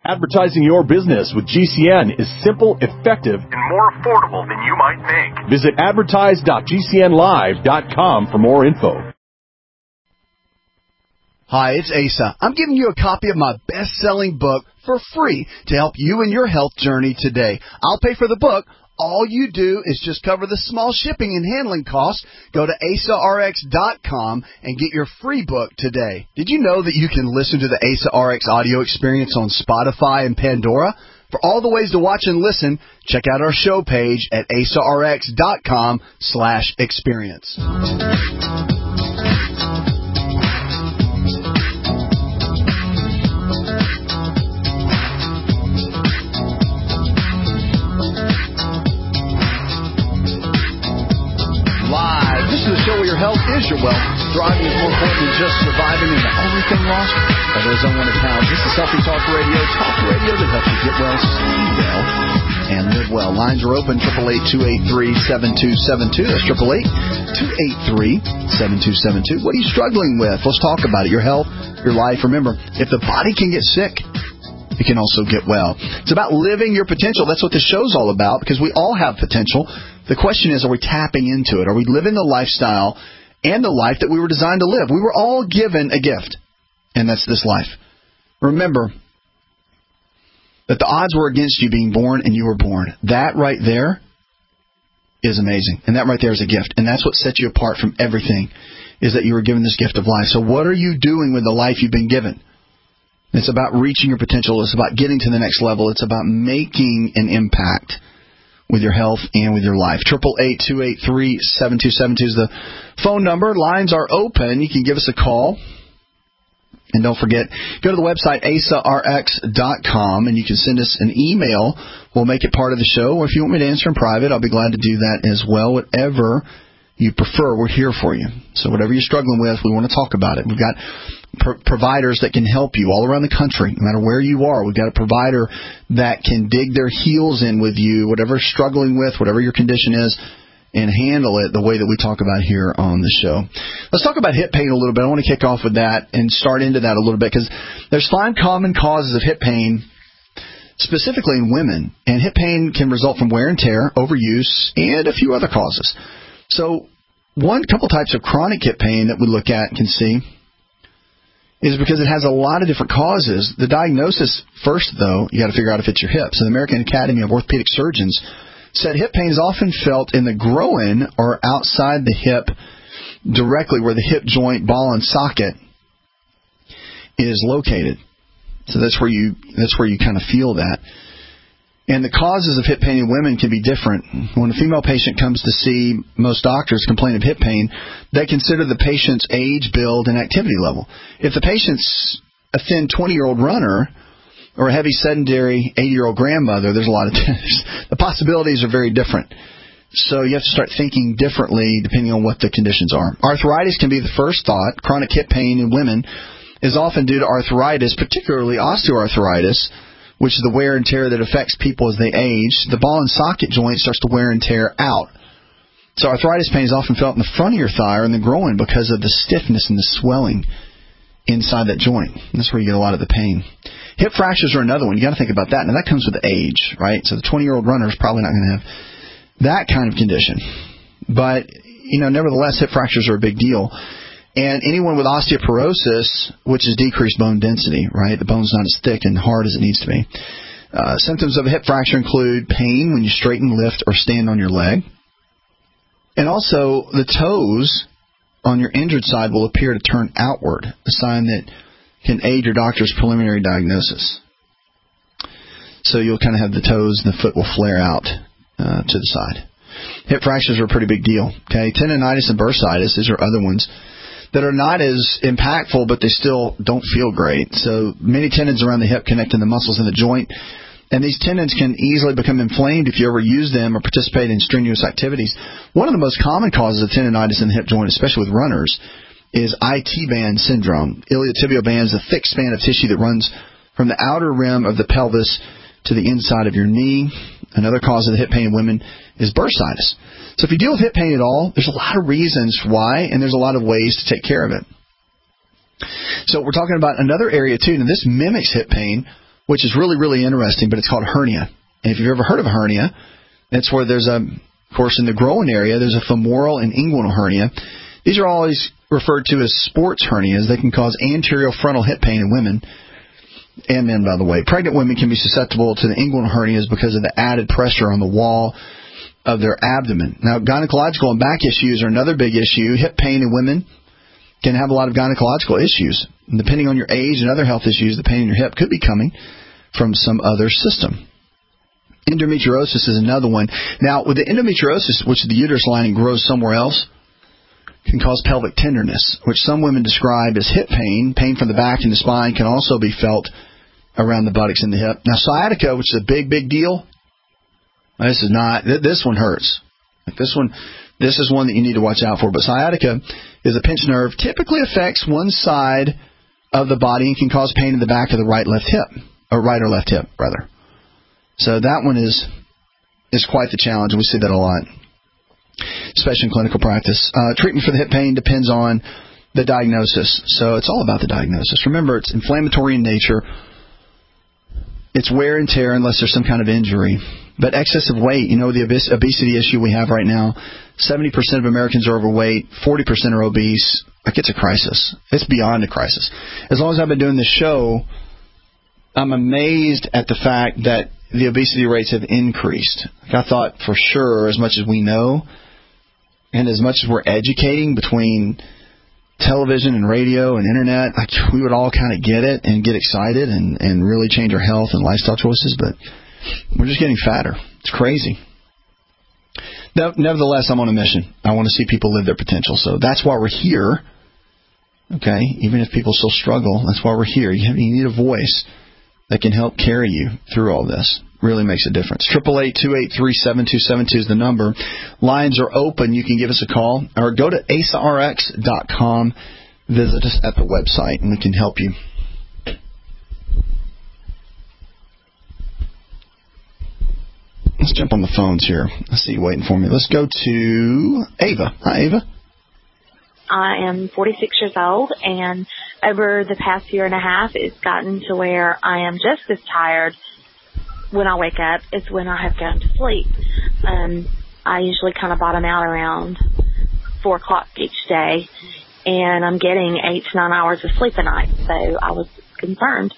Advertising your business with GCN is simple, effective, and more affordable than you might think. Visit advertise.gcnlive.com for more info. Hi, it's Asa. I'm giving you a copy of my best-selling book for free to help you in your health journey today. I'll pay for the book. All you do is just cover the small shipping and handling costs. Go to AsaRx.com and get your free book today. Did you know that you can listen to the Asa RX audio experience on Spotify and Pandora? For all the ways to watch and listen, check out our show page at AsaRx.com/experience. This is the show where your health is your wealth. Thriving is more important than just surviving, and the only thing lost are those unwanted pounds. This is Healthy Talk Radio that helps you get well, stay well, and live well. Lines are open, 888-283-7272. That's 888-283-7272. What are you struggling with? Let's talk about it. Your health, your life. Remember, if the body can get sick, it can also get well. It's about living your potential. That's what the show's all about, because we all have potential. The question is, are we tapping into it? Are we living the lifestyle and the life that we were designed to live? We were all given a gift, and that's this life. Remember that the odds were against you being born, and you were born. That right there is amazing, and that right there is a gift, and that's what sets you apart from everything, is that you were given this gift of life. So what are you doing with the life you've been given? It's about reaching your potential. It's about getting to the next level. It's about making an impact with your health and with your life. 888-283-7272 is the phone number. Lines are open. You can give us a call. And don't forget, go to the website, asarx.com, and you can send us an email. We'll make it part of the show. Or if you want me to answer in private, I'll be glad to do that as well. Whatever you prefer, we're here for you. So whatever you're struggling with, we want to talk about it. We've got providers that can help you all around the country, no matter where you are. We've got a provider that can dig their heels in with you, whatever you're struggling with, whatever your condition is, and handle it the way that we talk about here on the show. Let's talk about hip pain a little bit. I want to kick off with that and start into that a little bit, because there's 5 common causes of hip pain, specifically in women. And hip pain can result from wear and tear, overuse, and a few other causes. So one couple types of chronic hip pain that we look at and can see is because it has a lot of different causes. The diagnosis first, though, you got to figure out if it's your hip. So the American Academy of Orthopedic Surgeons said hip pain is often felt in the groin or outside the hip, directly where the hip joint, ball, and socket is located. So that's where you kind of feel that. And the causes of hip pain in women can be different. When a female patient comes to see most doctors complain of hip pain, they consider the patient's age, build, and activity level. If the patient's a thin 20-year-old runner or a heavy sedentary 80-year-old grandmother, there's a lot of the possibilities are very different. So you have to start thinking differently depending on what the conditions are. Arthritis can be the first thought. Chronic hip pain in women is often due to arthritis, particularly osteoarthritis, which is the wear and tear that affects people as they age. The ball and socket joint starts to wear and tear out. So arthritis pain is often felt in the front of your thigh or in the groin because of the stiffness and the swelling inside that joint. That's where you get a lot of the pain. Hip fractures are another one. You got to think about that. Now, that comes with age, right? So the 20-year-old runner is probably not going to have that kind of condition. But, nevertheless, hip fractures are a big deal. And anyone with osteoporosis, which is decreased bone density, right? The bone's not as thick and hard as it needs to be. Symptoms of a hip fracture include pain when you straighten, lift, or stand on your leg. And also, the toes on your injured side will appear to turn outward, a sign that can aid your doctor's preliminary diagnosis. So you'll kind of have the toes and the foot will flare out to the side. Hip fractures are a pretty big deal. Okay, tendonitis and bursitis, these are other ones that are not as impactful, but they still don't feel great. So many tendons around the hip connect to the muscles in the joint, and these tendons can easily become inflamed if you ever use them or participate in strenuous activities. One of the most common causes of tendonitis in the hip joint, especially with runners, is IT band syndrome. Iliotibial band is a thick span of tissue that runs from the outer rim of the pelvis to the inside of your knee. Another cause of the hip pain in women is bursitis. So if you deal with hip pain at all, there's a lot of reasons why, and there's a lot of ways to take care of it. So we're talking about another area, too, and this mimics hip pain, which is really, really interesting, but it's called hernia. And if you've ever heard of a hernia, it's where there's of course, in the groin area, there's a femoral and inguinal hernia. These are always referred to as sports hernias. They can cause anterior frontal hip pain in women and men, by the way. Pregnant women can be susceptible to the inguinal hernias because of the added pressure on the wall of their abdomen. Now, gynecological and back issues are another big issue. Hip pain in women can have a lot of gynecological issues. And depending on your age and other health issues, the pain in your hip could be coming from some other system. Endometriosis is another one. Now, with the endometriosis, which the uterus lining grows somewhere else, can cause pelvic tenderness, which some women describe as hip pain. Pain from the back and the spine can also be felt around the buttocks and the hip. Now, sciatica, which is a big, big deal, this is not. This one hurts. This is one that you need to watch out for. But sciatica is a pinched nerve. Typically affects one side of the body and can cause pain in the back of the right or left hip, rather. So that one is quite the challenge. We see that a lot, especially in clinical practice. Treatment for the hip pain depends on the diagnosis. So it's all about the diagnosis. Remember, it's inflammatory in nature. It's wear and tear unless there's some kind of injury. But excessive weight, the obesity issue we have right now, 70% of Americans are overweight, 40% are obese. It's a crisis. It's beyond a crisis. As long as I've been doing this show, I'm amazed at the fact that the obesity rates have increased. I thought for sure, as much as we know, and as much as we're educating between television and radio and internet, we would all kind of get it and get excited and really change our health and lifestyle choices, but we're just getting fatter. It's crazy. Nevertheless, I'm on a mission. I want to see people live their potential, so that's why we're here. Okay, even if people still struggle, that's why we're here. You need a voice that can help carry you through all this. Really makes a difference. 888-283-7272 is the number. Lines are open. You can give us a call or go to AsaRx.com. Visit us at the website, and we can help you. Let's jump on the phones here. I see you waiting for me. Let's go to Ava. Hi, Ava. I am 46 years old, and over the past year and a half, it's gotten to where I am just as tired when I wake up as when I have gone to sleep. I usually kind of bottom out around 4 o'clock each day, and I'm getting 8 to 9 hours of sleep a night, so I was concerned.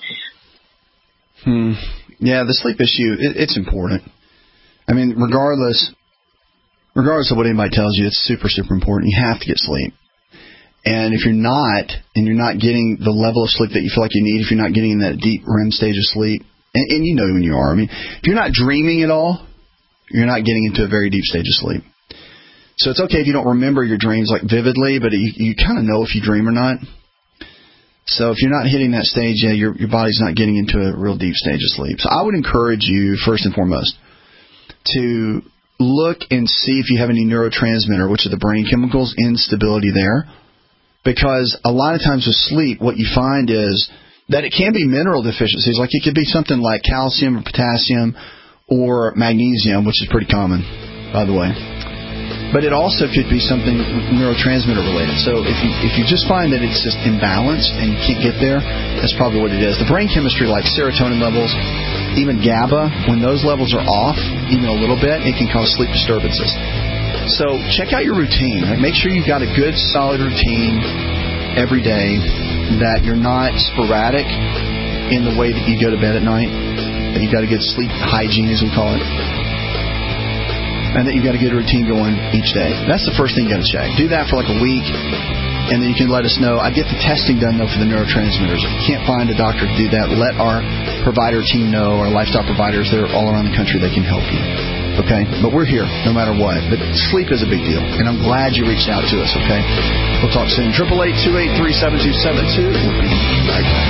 Yeah, the sleep issue, it's important. I mean, regardless of what anybody tells you, it's super, super important. You have to get sleep. And if you're not getting the level of sleep that you feel like you need, if you're not getting in that deep REM stage of sleep, and you know when you are. I mean, if you're not dreaming at all, you're not getting into a very deep stage of sleep. So it's okay if you don't remember your dreams like vividly, but you kind of know if you dream or not. So if you're not hitting that stage, your body's not getting into a real deep stage of sleep. So I would encourage you, first and foremost, to look and see if you have any neurotransmitter, which are the brain chemicals, instability there. Because a lot of times with sleep, what you find is that it can be mineral deficiencies. Like it could be something like calcium or potassium or magnesium, which is pretty common, by the way. But it also could be something neurotransmitter related. So if you just find that it's just imbalanced and you can't get there, that's probably what it is. The brain chemistry, like serotonin levels, even GABA, when those levels are off, even a little bit, it can cause sleep disturbances. So check out your routine. Make sure you've got a good, solid routine every day, that you're not sporadic in the way that you go to bed at night, that you've got a good sleep hygiene, as we call it, and that you've got a good routine going each day. That's the first thing you got to check. Do that for like a week, and then you can let us know. I get the testing done, though, for the neurotransmitters. If you can't find a doctor to do that, let our provider team know, our lifestyle providers. They're all around the country. They can help you. Okay? But we're here no matter what. But sleep is a big deal, and I'm glad you reached out to us, okay? We'll talk soon. 888-283-7272. We'll be right back.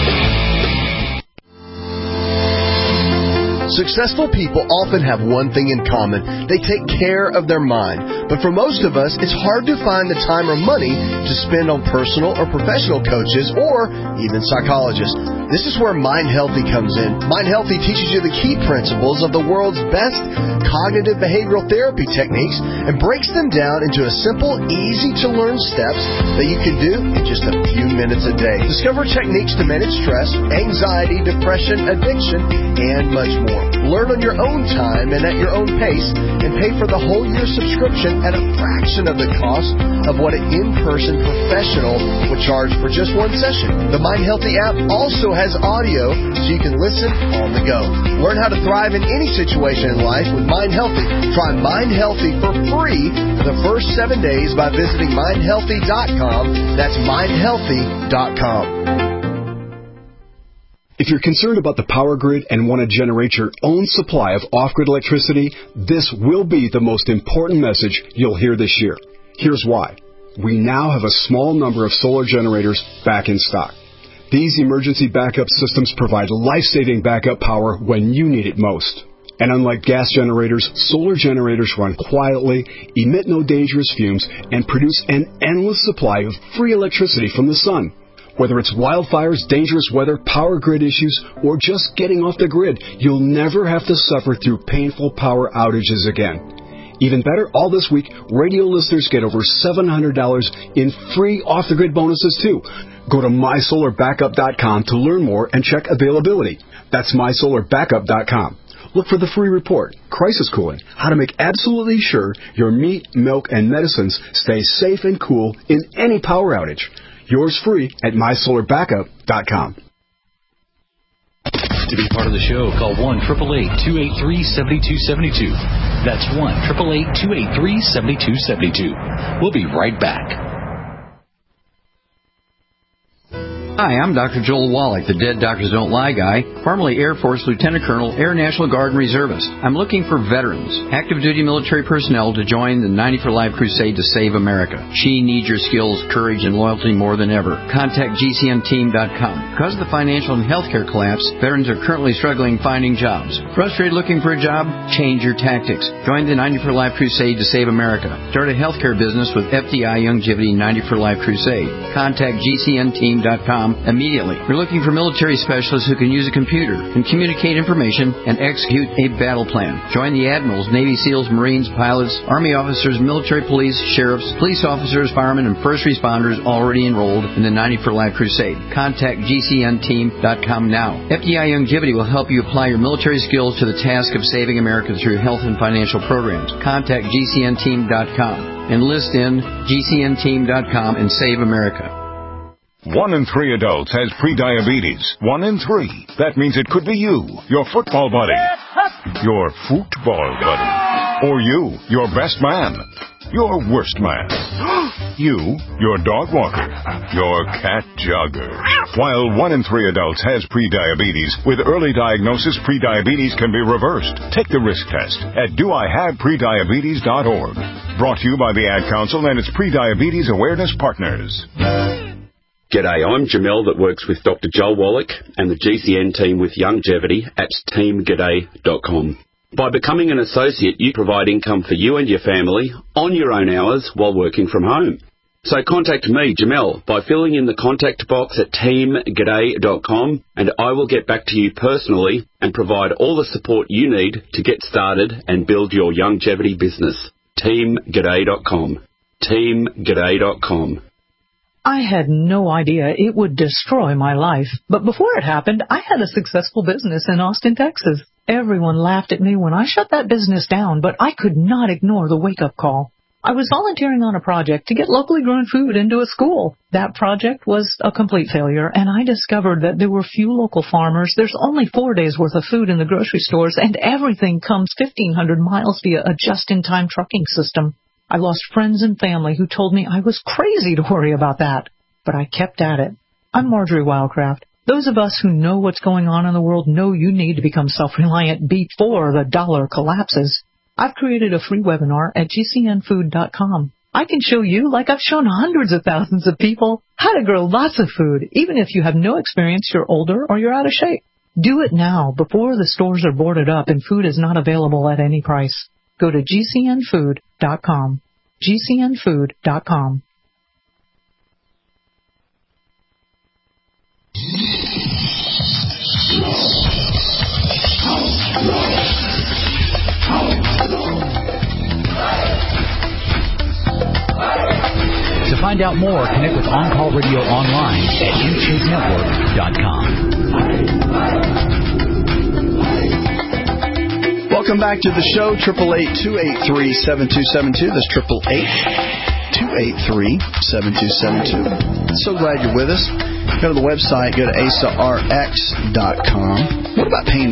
Successful people often have one thing in common. They take care of their mind. But for most of us, it's hard to find the time or money to spend on personal or professional coaches or even psychologists. This is where Mind Healthy comes in. Mind Healthy teaches you the key principles of the world's best cognitive behavioral therapy techniques and breaks them down into a simple, easy-to-learn steps that you can do in just a few minutes a day. Discover techniques to manage stress, anxiety, depression, addiction, and much more. Learn on your own time and at your own pace, and pay for the whole year subscription at a fraction of the cost of what an in-person professional would charge for just one session. The Mind Healthy app also has audio so you can listen on the go. Learn how to thrive in any situation in life with Mind Healthy. Try Mind Healthy for free for the first 7 days by visiting mindhealthy.com. That's mindhealthy.com. If you're concerned about the power grid and want to generate your own supply of off-grid electricity, this will be the most important message you'll hear this year. Here's why. We now have a small number of solar generators back in stock. These emergency backup systems provide life-saving backup power when you need it most. And unlike gas generators, solar generators run quietly, emit no dangerous fumes, and produce an endless supply of free electricity from the sun. Whether it's wildfires, dangerous weather, power grid issues, or just getting off the grid, you'll never have to suffer through painful power outages again. Even better, all this week, radio listeners get over $700 in free off-the-grid bonuses, too. Go to mysolarbackup.com to learn more and check availability. That's mysolarbackup.com. Look for the free report, Crisis Cooling, how to make absolutely sure your meat, milk, and medicines stay safe and cool in any power outage. Yours free at mysolarbackup.com. To be part of the show, call 1-888-283-7272. That's 1-888-283-7272. We'll be right back. Hi, I'm Dr. Joel Wallach, the Dead Doctors Don't Lie guy, formerly Air Force Lieutenant Colonel, Air National Guard and Reservist. I'm looking for veterans, active duty military personnel to join the 90 for Life crusade to save America. She needs your skills, courage, and loyalty more than ever. Contact GCNteam.com. Because of the financial and healthcare collapse, veterans are currently struggling finding jobs. Frustrated looking for a job? Change your tactics. Join the 90 for Life crusade to save America. Start a healthcare business with FDI Youngevity 90 for Life crusade. Contact GCNteam.com immediately. We're looking for military specialists who can use a computer, can communicate information, and execute a battle plan. Join the admirals, Navy SEALs, Marines, pilots, Army officers, military police, sheriffs, police officers, firemen, and first responders already enrolled in the 90 for Life crusade. Contact GCNteam.com now. FDI Youngevity will help you apply your military skills to the task of saving America through health and financial programs. Contact GCNteam.com. Enlist in GCNteam.com and save America. 1 in 3 adults has prediabetes. 1 in 3. That means it could be you, your football buddy, your football buddy, or you, your best man, your worst man, you, your dog walker, your cat jogger. While 1 in 3 adults has prediabetes, with early diagnosis, prediabetes can be reversed. Take the risk test at doihaveprediabetes.org. Brought to you by the Ad Council and its Prediabetes Awareness Partners. G'day, I'm Jamel that works with Dr. Joel Wallach and the GCN team with Youngevity at teamg'day.com. By becoming an associate, you provide income for you and your family on your own hours while working from home. So contact me, Jamel, by filling in the contact box at teamg'day.com, and I will get back to you personally and provide all the support you need to get started and build your Youngevity business. teamg'day.com. teamg'day.com. I had no idea it would destroy my life. But before it happened, I had a successful business in Austin, Texas. Everyone laughed at me when I shut that business down, but I could not ignore the wake-up call. I was volunteering on a project to get locally grown food into a school. That project was a complete failure, and I discovered that there were few local farmers. There's only 4 days' worth of food in the grocery stores, and everything comes 1,500 miles via a just-in-time trucking system. I lost friends and family who told me I was crazy to worry about that. But I kept at it. I'm Marjorie Wildcraft. Those of us who know what's going on in the world know you need to become self-reliant before the dollar collapses. I've created a free webinar at GCNfood.com. I can show you, like I've shown hundreds of thousands of people, how to grow lots of food, even if you have no experience, you're older, or you're out of shape. Do it now, before the stores are boarded up and food is not available at any price. Go to GCNfood.com. GCNfood.com. find out more, connect with On Call Radio online at InShapeNetwork.com. Welcome back to the show, 888-283-7272. That's 888-283-7272. So glad you're with us. Go to the website, go to ASARX.com. What about pain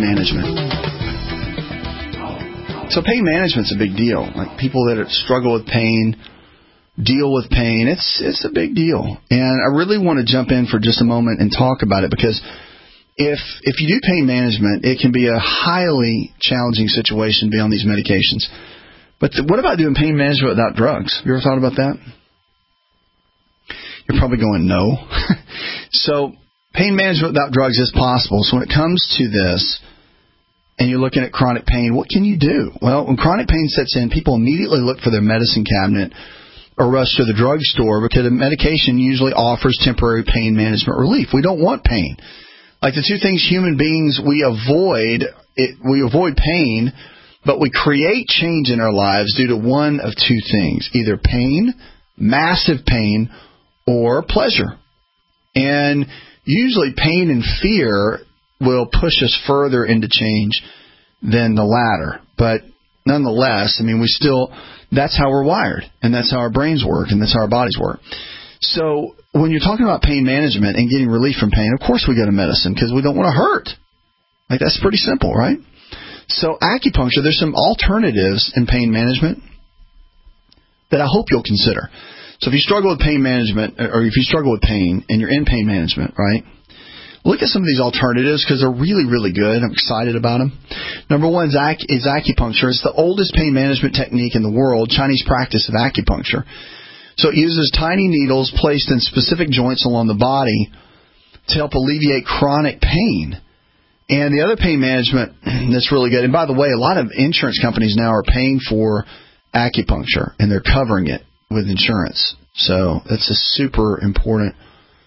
management? So pain management's a big deal. Like people that struggle with pain, deal with pain, it's a big deal. And I really want to jump in for just a moment and talk about it because if you do pain management, it can be a highly challenging situation to be on these medications. But what about doing pain management without drugs? Have you ever thought about that? You're probably going, no. So pain management without drugs is possible. So when it comes to this, and you're looking at chronic pain, what can you do? Well, when chronic pain sets in, people immediately look for their medicine cabinet or rush to the drugstore because a medication usually offers temporary pain management relief. We don't want pain. Like the two things human beings we avoid pain, but we create change in our lives due to one of two things, either pain, massive pain, or pleasure. And usually pain and fear will push us further into change than the latter. But nonetheless, I mean, that's how we're wired, and that's how our brains work, and that's how our bodies work. So when you're talking about pain management and getting relief from pain, of course we go to medicine because we don't want to hurt. Like that's pretty simple, right? So acupuncture, there's some alternatives in pain management that I hope you'll consider. So if you struggle with pain management, or if you struggle with pain and you're in pain management, right, look at some of these alternatives because they're really, really good. I'm excited about them. Number one is acupuncture. It's the oldest pain management technique in the world, Chinese practice of acupuncture. So it uses tiny needles placed in specific joints along the body to help alleviate chronic pain. And the other pain management that's really good, and by the way, a lot of insurance companies now are paying for acupuncture, and they're covering it with insurance. So that's a super important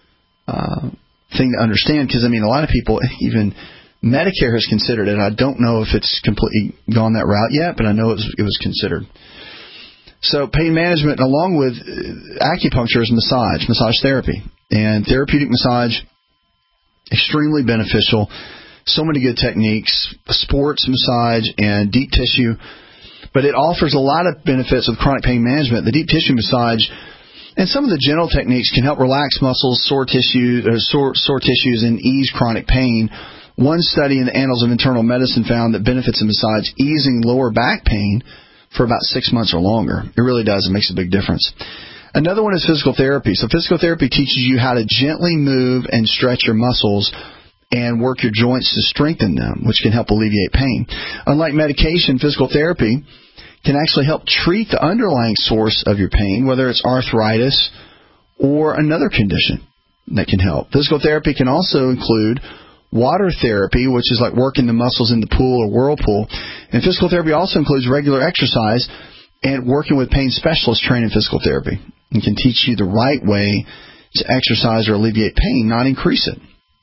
thing to understand because, I mean, a lot of people, even Medicare has considered it. I don't know if it's completely gone that route yet, but I know it was considered. So pain management, along with acupuncture, is massage therapy. And therapeutic massage, extremely beneficial. So many good techniques, sports massage and deep tissue. But it offers a lot of benefits with chronic pain management. The deep tissue massage and some of the gentle techniques can help relax muscles, sore tissues, and ease chronic pain. One study in the Annals of Internal Medicine found that benefits of massage easing lower back pain for about 6 months or longer. It really does. It makes a big difference. Another one is physical therapy. So physical therapy teaches you how to gently move and stretch your muscles and work your joints to strengthen them, which can help alleviate pain. Unlike medication, physical therapy can actually help treat the underlying source of your pain, whether it's arthritis or another condition that can help. Physical therapy can also include water therapy, which is like working the muscles in the pool or whirlpool. And physical therapy also includes regular exercise and working with pain specialists trained in physical therapy. It can teach you the right way to exercise or alleviate pain, not increase it.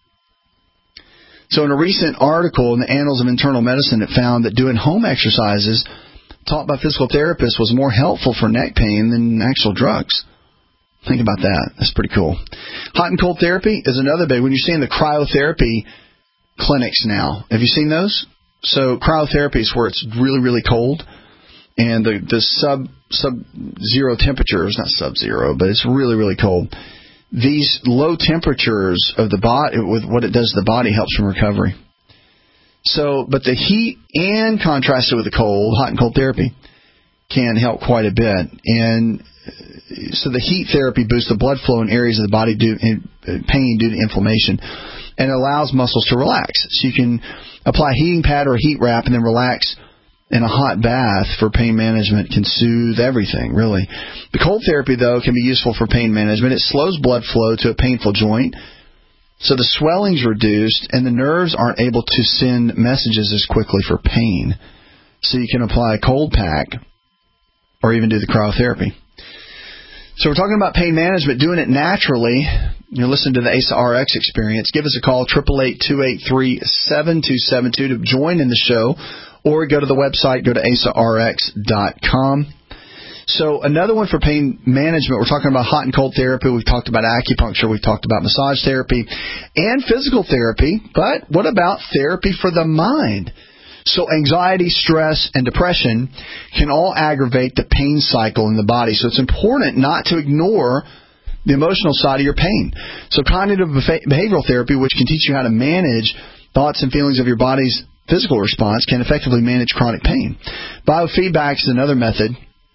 So in a recent article in the Annals of Internal Medicine, it found that doing home exercises taught by physical therapists was more helpful for neck pain than actual drugs. Think about that. That's pretty cool. Hot and cold therapy is another big one. You're seeing the cryotherapy clinics now. Have you seen those? So cryotherapy is where it's really, really cold, and the sub-zero temperatures, not sub-zero, but it's really, really cold. These low temperatures of the body, with what it does to the body, helps from recovery. So, but the heat and contrasted with the cold, hot and cold therapy, can help quite a bit. And so the heat therapy boosts the blood flow in areas of the body pain due to inflammation, and allows muscles to relax. So you can apply a heating pad or a heat wrap and then relax in a hot bath for pain management. Can soothe everything, really. The cold therapy, though, can be useful for pain management. It slows blood flow to a painful joint, so the swelling's reduced and the nerves aren't able to send messages as quickly for pain. So you can apply a cold pack or even do the cryotherapy. So we're talking about pain management, doing it naturally. You're listening to the ASA RX Experience. Give us a call, 888-283-7272 to join in the show, or go to the website, go to asarx.com. So another one for pain management, we're talking about hot and cold therapy. We've talked about acupuncture. We've talked about massage therapy and physical therapy. But what about therapy for the mind? So anxiety, stress, and depression can all aggravate the pain cycle in the body. So it's important not to ignore the emotional side of your pain. So cognitive behavioral therapy, which can teach you how to manage thoughts and feelings of your body's physical response, can effectively manage chronic pain. Biofeedback is another method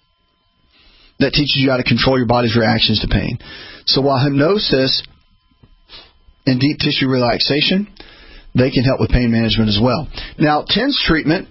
that teaches you how to control your body's reactions to pain. So while hypnosis and deep tissue relaxation, they can help with pain management as well. Now, TENS treatment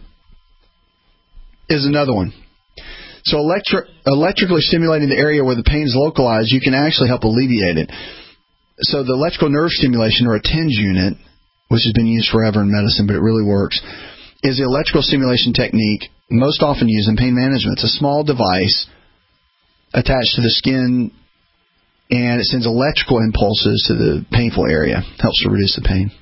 is another one. So electrically stimulating the area where the pain is localized, you can actually help alleviate it. So the electrical nerve stimulation, or a TENS unit, which has been used forever in medicine, but it really works, is the electrical stimulation technique most often used in pain management. It's a small device attached to the skin, and it sends electrical impulses to the painful area. Helps to reduce the pain.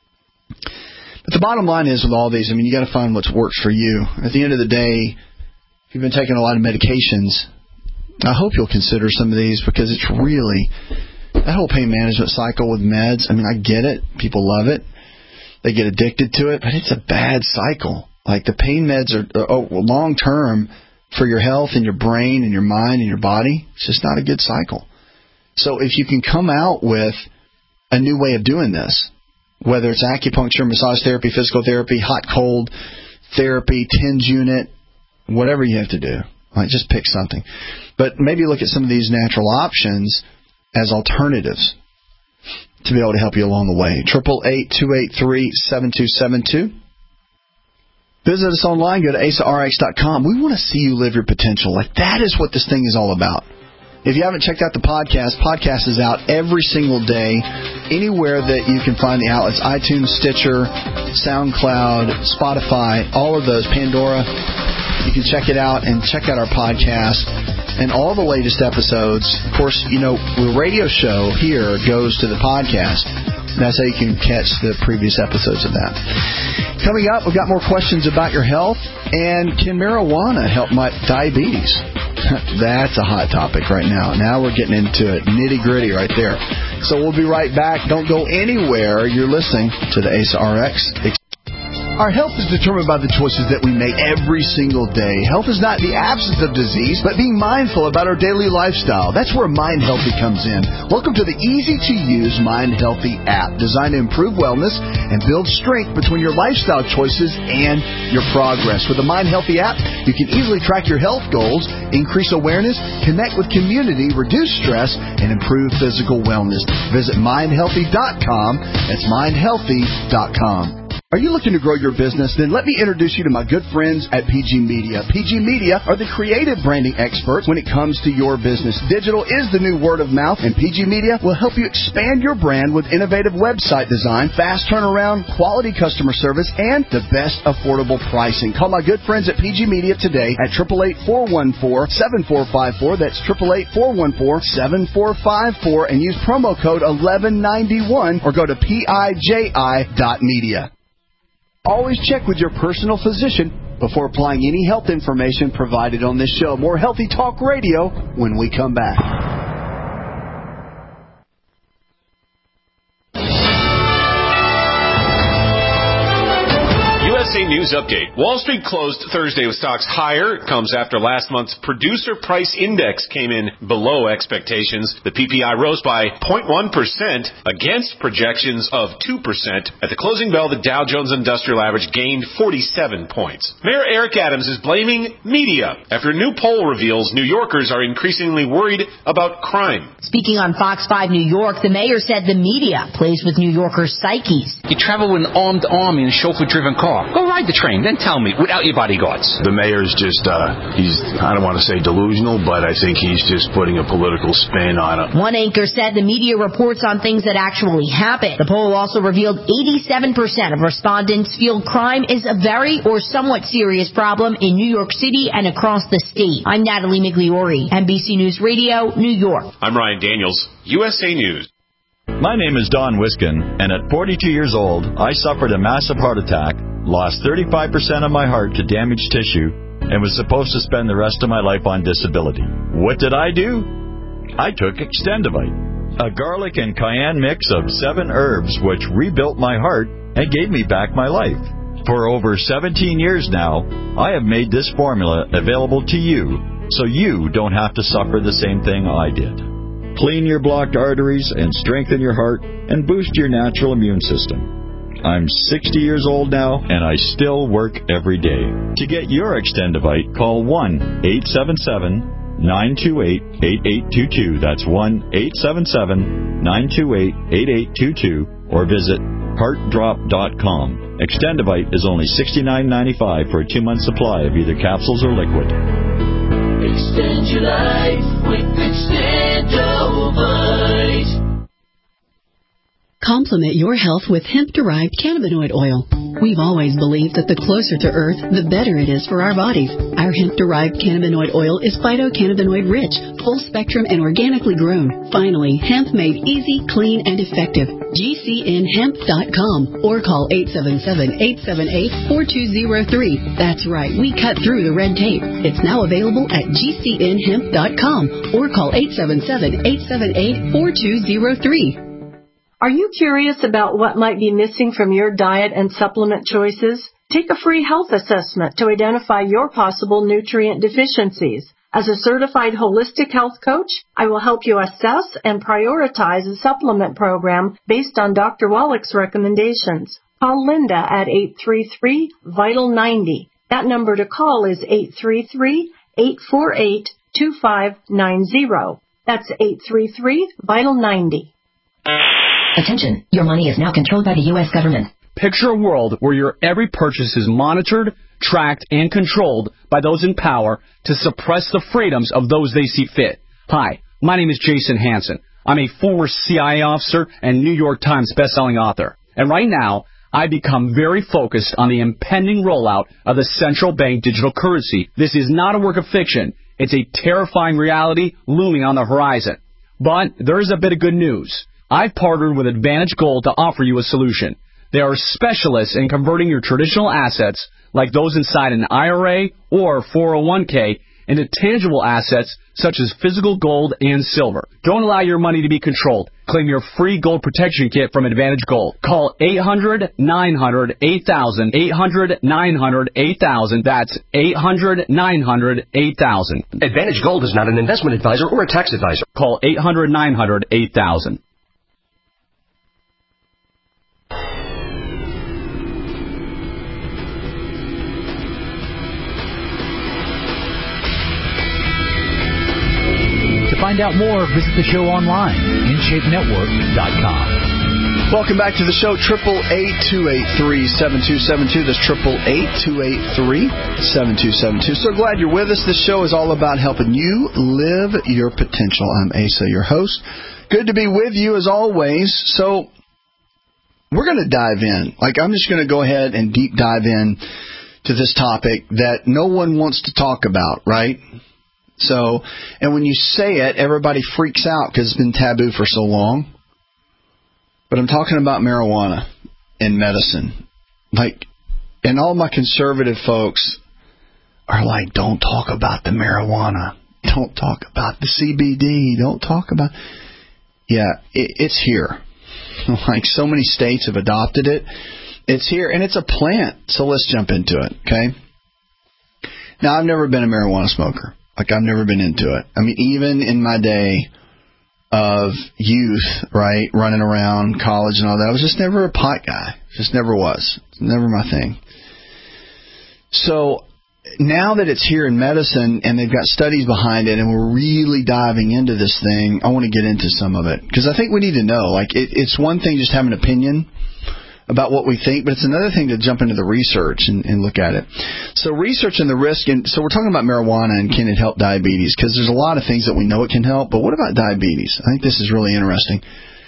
But the bottom line is with all these, you got to find what works for you. At the end of the day, if you've been taking a lot of medications, I hope you'll consider some of these, because it's really, that whole pain management cycle with meds, I get it. People love it. They get addicted to it, but it's a bad cycle. Like, the pain meds are long-term for your health and your brain and your mind and your body. It's just not a good cycle. So if you can come out with a new way of doing this, whether it's acupuncture, massage therapy, physical therapy, hot-cold therapy, TENS unit, whatever you have to do, just pick something. But maybe look at some of these natural options as alternatives to be able to help you along the way. 888-283-7272. Visit us online. Go to AsaRx.com. We want to see you live your potential. That is what this thing is all about. If you haven't checked out the podcast is out every single day, anywhere that you can find the outlets: iTunes, Stitcher, SoundCloud, Spotify, all of those, Pandora. You can check it out and check out our podcast and all the latest episodes. Of course, the radio show here goes to the podcast. That's how you can catch the previous episodes of that. Coming up, we've got more questions about your health, and can marijuana help my diabetes? That's a hot topic right now. Now we're getting into it, nitty-gritty right there. So we'll be right back. Don't go anywhere. You're listening to the Asa RX. Our health is determined by the choices that we make every single day. Health is not the absence of disease, but being mindful about our daily lifestyle. That's where Mind Healthy comes in. Welcome to the easy-to-use Mind Healthy app, designed to improve wellness and build strength between your lifestyle choices and your progress. With the Mind Healthy app, you can easily track your health goals, increase awareness, connect with community, reduce stress, and improve physical wellness. Visit mindhealthy.com. That's mindhealthy.com. Are you looking to grow your business? Then let me introduce you to my good friends at PG Media. PG Media are the creative branding experts when it comes to your business. Digital is the new word of mouth, and PG Media will help you expand your brand with innovative website design, fast turnaround, quality customer service, and the best affordable pricing. Call my good friends at PG Media today at 888-414-7454. That's 888-414-7454, and use promo code 1191 or go to piji.media. Always check with your personal physician before applying any health information provided on this show. More Healthy Talk Radio when we come back. USA News Update. Wall Street closed Thursday with stocks higher. It comes after last month's Producer Price Index came in below expectations. The PPI rose by 0.1% against projections of 2%. At the closing bell, the Dow Jones Industrial Average gained 47 points. Mayor Eric Adams is blaming media after a new poll reveals New Yorkers are increasingly worried about crime. Speaking on Fox 5 New York, the mayor said the media plays with New Yorkers' psyches. You travel with an armed army in a chauffeur-driven car. Go ride the train, then tell me, without your bodyguards. The mayor's just, I don't want to say delusional, but I think he's just putting a political spin on it. One anchor said the media reports on things that actually happen. The poll also revealed 87% of respondents feel crime is a very or somewhat serious problem in New York City and across the state. I'm Natalie Migliori, NBC News Radio, New York. I'm Ryan Daniels, USA News. My name is Don Wiskin, and at 42 years old, I suffered a massive heart attack, lost 35% of my heart to damaged tissue, and was supposed to spend the rest of my life on disability. What did I do? I took Extendivite, a garlic and cayenne mix of 7 herbs which rebuilt my heart and gave me back my life. For over 17 years now, I have made this formula available to you so you don't have to suffer the same thing I did. Clean your blocked arteries and strengthen your heart and boost your natural immune system. I'm 60 years old now, and I still work every day. To get your Extendivite, call 1-877-928-8822. That's 1-877-928-8822, or visit heartdrop.com. Extendivite is only $69.95 for a 2-month supply of either capsules or liquid. Extend your life with Extendivite. Complement your health with hemp-derived cannabinoid oil. We've always believed that the closer to Earth, the better it is for our bodies. Our hemp-derived cannabinoid oil is phytocannabinoid-rich, full-spectrum, and organically grown. Finally, hemp made easy, clean, and effective. GCNhemp.com or call 877-878-4203. That's right, we cut through the red tape. It's now available at GCNhemp.com or call 877-878-4203. Are you curious about what might be missing from your diet and supplement choices? Take a free health assessment to identify your possible nutrient deficiencies. As a certified holistic health coach, I will help you assess and prioritize a supplement program based on Dr. Wallach's recommendations. Call Linda at 833-VITAL-90. That number to call is 833-848-2590. That's 833-VITAL-90. Attention, your money is now controlled by the U.S. government. Picture a world where your every purchase is monitored, tracked, and controlled by those in power to suppress the freedoms of those they see fit. Hi, my name is Jason Hansen. I'm a former CIA officer and New York Times bestselling author. And right now, I become very focused on the impending rollout of the central bank digital currency. This is not a work of fiction. It's a terrifying reality looming on the horizon. But there is a bit of good news. I've partnered with Advantage Gold to offer you a solution. They are specialists in converting your traditional assets, like those inside an IRA or 401k, into tangible assets such as physical gold and silver. Don't allow your money to be controlled. Claim your free gold protection kit from Advantage Gold. Call 800-900-8000, 800-900-8000. That's 800-900-8000. Advantage Gold is not an investment advisor or a tax advisor. Call 800-900-8000. Find out more, visit the show online, InShapeNetwork.com. Welcome back to the show, 888-283-7272. That's 888-283-7272. So glad you're with us. This show is all about helping you live your potential. I'm Asa, your host. Good to be with you as always. So we're going to dive in. I'm just going to go ahead and deep dive in to this topic that no one wants to talk about, right? So, and when you say it, everybody freaks out because it's been taboo for so long. But I'm talking about marijuana and medicine. And all my conservative folks are like, don't talk about the marijuana. Don't talk about the CBD. Don't talk about... Yeah, it's here. So many states have adopted it. It's here, and it's a plant. So let's jump into it, okay? Now, I've never been a marijuana smoker. I've never been into it. I mean, even in my day of youth, right, running around college and all that, I was just never a pot guy. Just never was. It's never my thing. So now that it's here in medicine and they've got studies behind it and we're really diving into this thing, I want to get into some of it. Because I think we need to know. It's one thing just having an opinion about what we think, but it's another thing to jump into the research and look at it. So research and the risk, and so we're talking about marijuana and can it help diabetes, because there's a lot of things that we know it can help, but what about diabetes? I think this is really interesting.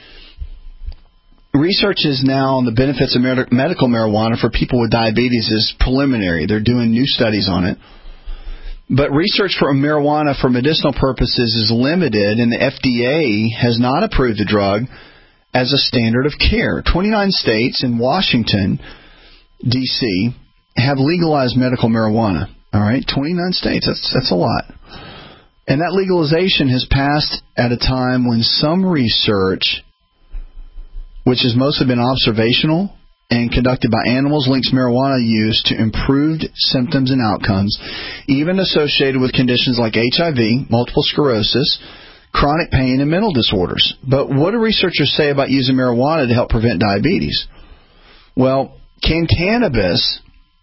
Research is now on the benefits of medical marijuana for people with diabetes is preliminary. They're doing new studies on it. But research for marijuana for medicinal purposes is limited, and the FDA has not approved the drug as a standard of care. 29 states and Washington, D.C., have legalized medical marijuana. All right, 29 states. That's a lot. And that legalization has passed at a time when some research, which has mostly been observational and conducted by animals, links marijuana use to improved symptoms and outcomes, even associated with conditions like HIV, multiple sclerosis, chronic pain, and mental disorders. But what do researchers say about using marijuana to help prevent diabetes? Well, can cannabis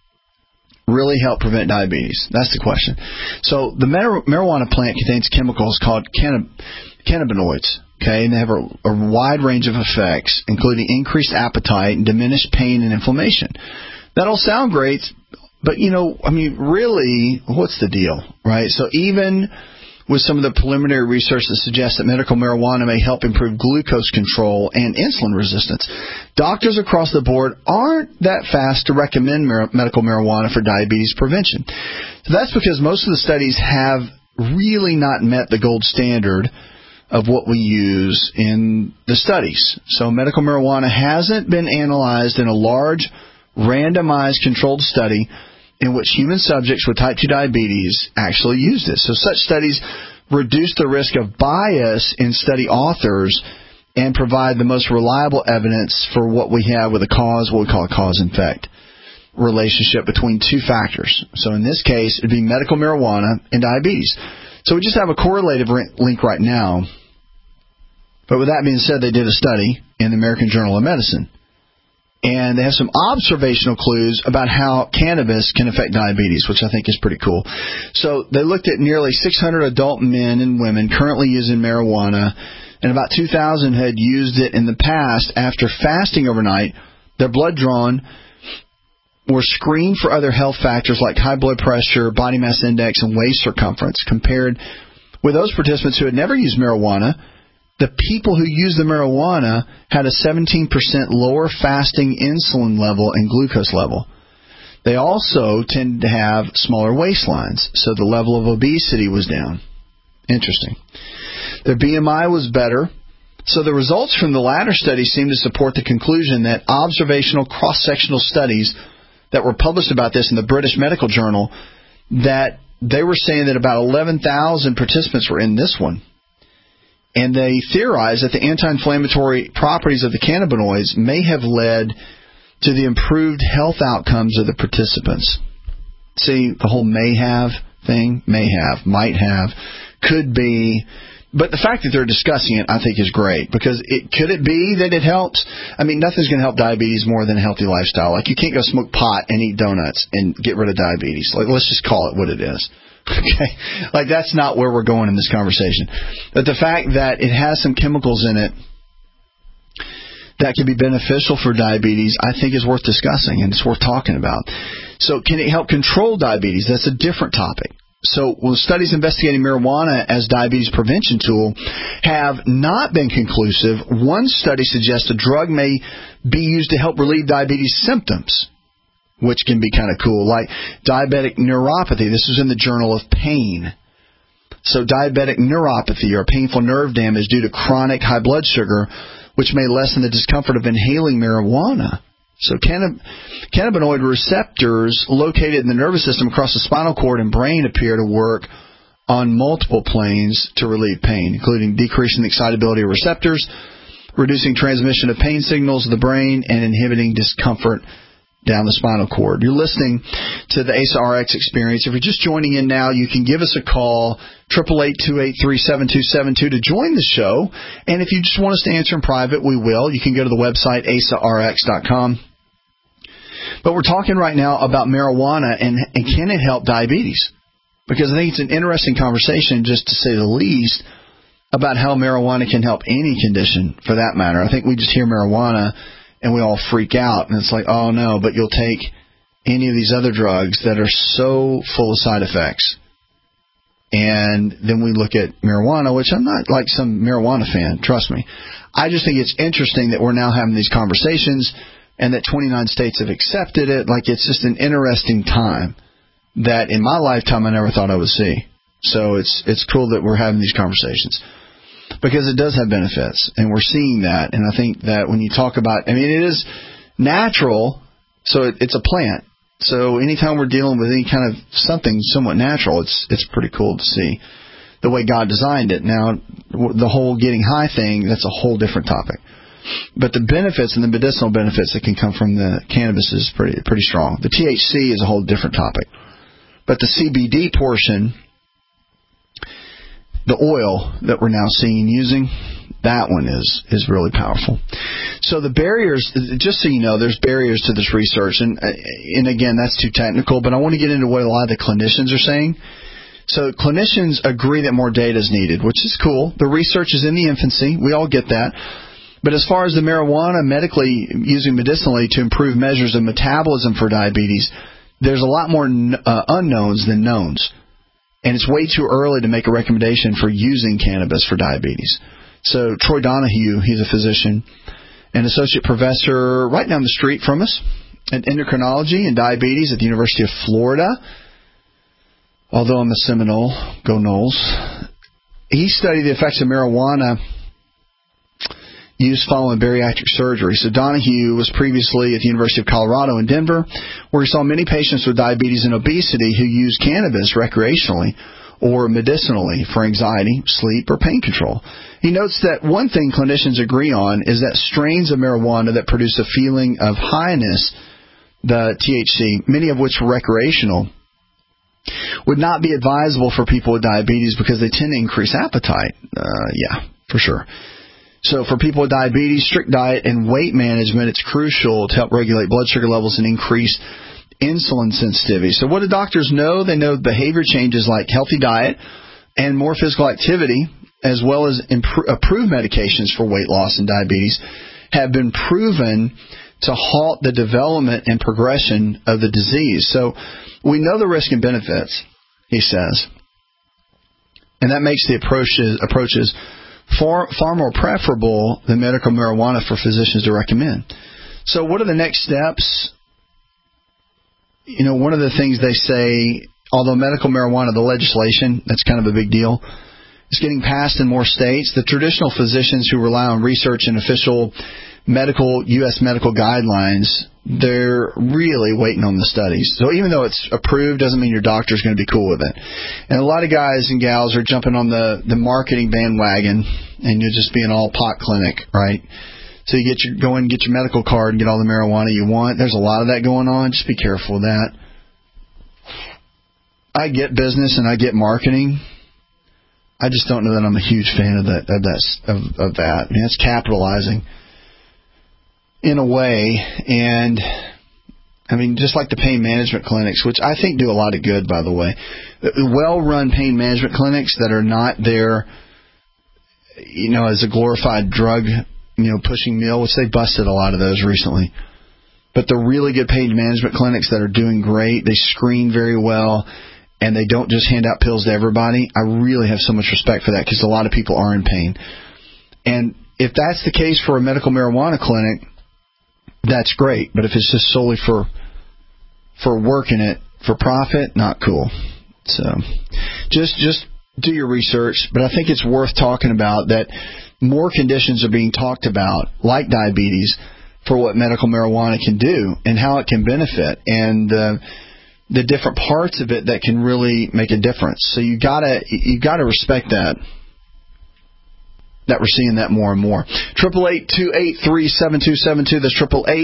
really help prevent diabetes? That's the question. So the marijuana plant contains chemicals called cannabinoids. Okay, and they have a wide range of effects, including increased appetite and diminished pain and inflammation. That'll sound great, but really, what's the deal, right? So even with some of the preliminary research that suggests that medical marijuana may help improve glucose control and insulin resistance, doctors across the board aren't that fast to recommend medical marijuana for diabetes prevention. So that's because most of the studies have really not met the gold standard of what we use in the studies. So medical marijuana hasn't been analyzed in a large, randomized, controlled study in which human subjects with type 2 diabetes actually used it. So such studies reduce the risk of bias in study authors and provide the most reliable evidence for what we have with what we call a cause-and-effect relationship between two factors. So in this case, it would be medical marijuana and diabetes. So we just have a correlative link right now. But with that being said, they did a study in the American Journal of Medicine. And they have some observational clues about how cannabis can affect diabetes, which I think is pretty cool. So they looked at nearly 600 adult men and women currently using marijuana, and about 2,000 had used it in the past. After fasting overnight, their blood drawn were screened for other health factors like high blood pressure, body mass index, and waist circumference. Compared with those participants who had never used marijuana, the people who used the marijuana had a 17% lower fasting insulin level and glucose level. They also tended to have smaller waistlines, so the level of obesity was down. Interesting. Their BMI was better. So the results from the latter study seem to support the conclusion that observational cross-sectional studies that were published about this in the British Medical Journal, that they were saying that about 11,000 participants were in this one. And they theorized that the anti-inflammatory properties of the cannabinoids may have led to the improved health outcomes of the participants. See, the whole may have thing, may have, might have, could be. But the fact that they're discussing it, I think, is great. Because could it be that it helps? I mean, nothing's going to help diabetes more than a healthy lifestyle. Like, you can't go smoke pot and eat donuts and get rid of diabetes. Like, let's just call it what it is. Okay, like that's not where we're going in this conversation. But the fact that it has some chemicals in it that can be beneficial for diabetes, I think is worth discussing and it's worth talking about. So can it help control diabetes? That's a different topic. So studies investigating marijuana as diabetes prevention tool have not been conclusive. One study suggests a drug may be used to help relieve diabetes symptoms, which can be kind of cool, like diabetic neuropathy. This is in the Journal of Pain. So diabetic neuropathy, or painful nerve damage due to chronic high blood sugar, which may lessen the discomfort of inhaling marijuana. So cannabinoid receptors located in the nervous system across the spinal cord and brain appear to work on multiple planes to relieve pain, including decreasing the excitability of receptors, reducing transmission of pain signals to the brain, and inhibiting discomfort down the spinal cord. You're listening to the ASA RX Experience. If you're just joining in now, you can give us a call, 888-283-7272 to join the show. And if you just want us to answer in private, we will. You can go to the website, asarx.com. But we're talking right now about marijuana and can it help diabetes? Because I think it's an interesting conversation, just to say the least, about how marijuana can help any condition for that matter. I think we just hear marijuana and we all freak out, and it's like, oh no, but you'll take any of these other drugs that are so full of side effects. And then we look at marijuana, which I'm not like some marijuana fan, trust me. I just think it's interesting that we're now having these conversations and that 29 states have accepted it. Like, it's just an interesting time that in my lifetime I never thought I would see. So it's cool that we're having these conversations, because it does have benefits, and we're seeing that. And I think that when you talk about, I mean, it is natural, so it's a plant, So anytime we're dealing with any kind of something somewhat natural, it's pretty cool to see the way God designed it. Now, the whole getting high thing, that's a whole different topic. But the benefits and the medicinal benefits that can come from the cannabis is pretty strong. The THC is a whole different topic. But the CBD portion, the oil that we're now seeing and using, that one is really powerful. So the barriers, just so you know, there's barriers to this research. And again, that's too technical, but I want to get into what a lot of the clinicians are saying. So clinicians agree that more data is needed, which is cool. The research is in the infancy. We all get that. But as far as the marijuana using medicinally to improve measures of metabolism for diabetes, there's a lot more unknowns than knowns. And it's way too early to make a recommendation for using cannabis for diabetes. So Troy Donahue, he's a physician, an associate professor right down the street from us in endocrinology and diabetes at the University of Florida. Although I'm a Seminole, go Noles. He studied the effects of marijuana use following bariatric surgery. So Donahue was previously at the University of Colorado in Denver, where he saw many patients with diabetes and obesity who used cannabis recreationally or medicinally for anxiety, sleep, or pain control. He notes that one thing clinicians agree on is that strains of marijuana that produce a feeling of highness, the THC, many of which were recreational, would not be advisable for people with diabetes because they tend to increase appetite. Yeah, for sure. So for people with diabetes, strict diet and weight management, it's crucial to help regulate blood sugar levels and increase insulin sensitivity. So what do doctors know? They know behavior changes like healthy diet and more physical activity, as well as approved medications for weight loss and diabetes, have been proven to halt the development and progression of the disease. So we know the risk and benefits, he says, and that makes the approaches far more preferable than medical marijuana for physicians to recommend. So what are the next steps? You know, one of the things they say, although medical marijuana, the legislation, that's kind of a big deal, is getting passed in more states, the traditional physicians who rely on research and official U.S. medical guidelines, they're really waiting on the studies. So even though it's approved, doesn't mean your doctor's going to be cool with it. And a lot of guys and gals are jumping on the marketing bandwagon, and you'll just be an all-pot clinic, right? So you go in and get your medical card and get all the marijuana you want. There's a lot of that going on. Just be careful with that. I get business and I get marketing. I just don't know that I'm a huge fan of that. I mean, it's capitalizing in a way, and I mean, just like the pain management clinics, which I think do a lot of good, by the way. Well-run pain management clinics that are not there, you know, as a glorified drug, you know, pushing meal, which they busted a lot of those recently. But the really good pain management clinics that are doing great, they screen very well, and they don't just hand out pills to everybody. I really have so much respect for that because a lot of people are in pain. And if that's the case for a medical marijuana clinic, that's great. But if it's just solely for working it for profit, not cool. So just do your research. But I think it's worth talking about that more conditions are being talked about, like diabetes, for what medical marijuana can do and how it can benefit, and the different parts of it that can really make a difference. So you gotta respect that we're seeing that more and more. 888-283-7272. That's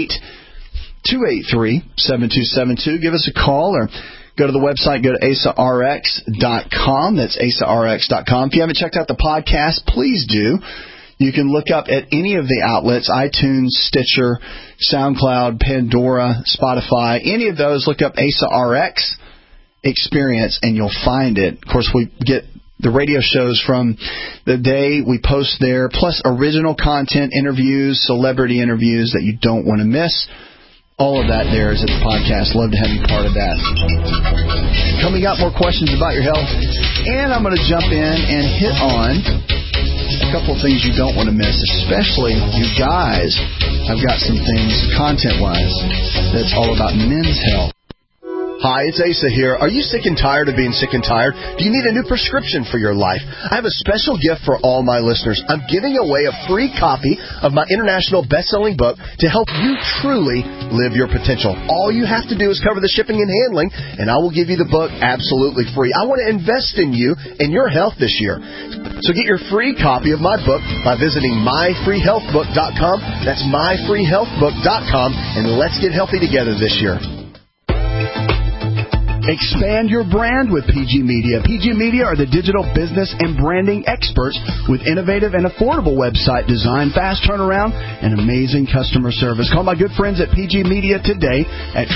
888-283-7272. Give us a call or go to the website. Go to AsaRx.com. That's AsaRx.com. If you haven't checked out the podcast, please do. You can look up at any of the outlets, iTunes, Stitcher, SoundCloud, Pandora, Spotify, any of those. Look up AsaRx Experience and you'll find it. Of course, we get the radio shows from the day we post there, plus original content, interviews, celebrity interviews that you don't want to miss. All of that there is at the podcast. Love to have you part of that. Coming up, more questions about your health. And I'm going to jump in and hit on a couple of things you don't want to miss, especially you guys. I've got some things content-wise that's all about men's health. Hi, it's Asa here. Are you sick and tired of being sick and tired? Do you need a new prescription for your life? I have a special gift for all my listeners. I'm giving away a free copy of my international best-selling book to help you truly live your potential. All you have to do is cover the shipping and handling, and I will give you the book absolutely free. I want to invest in you and your health this year. So get your free copy of my book by visiting myfreehealthbook.com. That's myfreehealthbook.com, and let's get healthy together this year. Expand your brand with PG Media. PG Media are the digital business and branding experts with innovative and affordable website design, fast turnaround, and amazing customer service. Call my good friends at PG Media today at